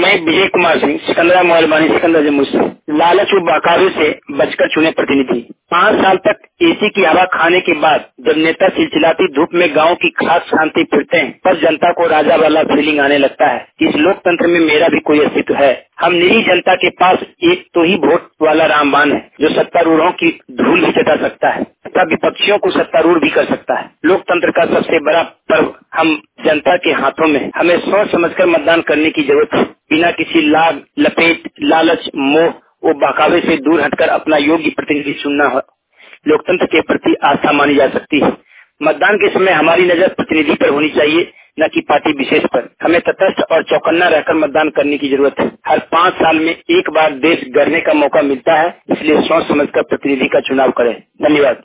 मैं विजय कुमार सिंह सिकंदरा मोबाइल सिकंदर जम्मू से लालच व बहकावे से बचकर चुने प्रतिनिधि। 5 साल तक एसी की हवा खाने के बाद जब नेता चिलचिलाती धूप में गांव की खास शांति फिरते हैं तब जनता को राजा वाला फीलिंग आने लगता है कि इस लोकतंत्र में मेरा भी कोई अस्तित्व है। हम निरी जनता के पास एक तो ही वोट वाला रामबाण है जो सत्तारूढ़ों की धूल भी चटा सकता है तथा विपक्षियों को सत्तारूढ़ भी कर सकता है। लोकतंत्र का सबसे बड़ा पर्व हम जनता के हाथों में है। हमें सोच समझकर मतदान करने की जरूरत है। बिना किसी लाभ लपेट लालच मोह वो बहकावे से दूर हटकर अपना योग्य प्रतिनिधि चुनना है। लोकतंत्र के प्रति आस्था मानी जा सकती है। मतदान के समय हमारी नजर प्रतिनिधि पर होनी चाहिए, न कि पार्टी विशेष पर। हमें तटस्थ और चौकन्ना रहकर मतदान करने की जरूरत है। हर 5 साल में एक बार देश गढ़ने का मौका मिलता है, इसलिए सोच समझकर प्रतिनिधि का चुनाव करें। धन्यवाद।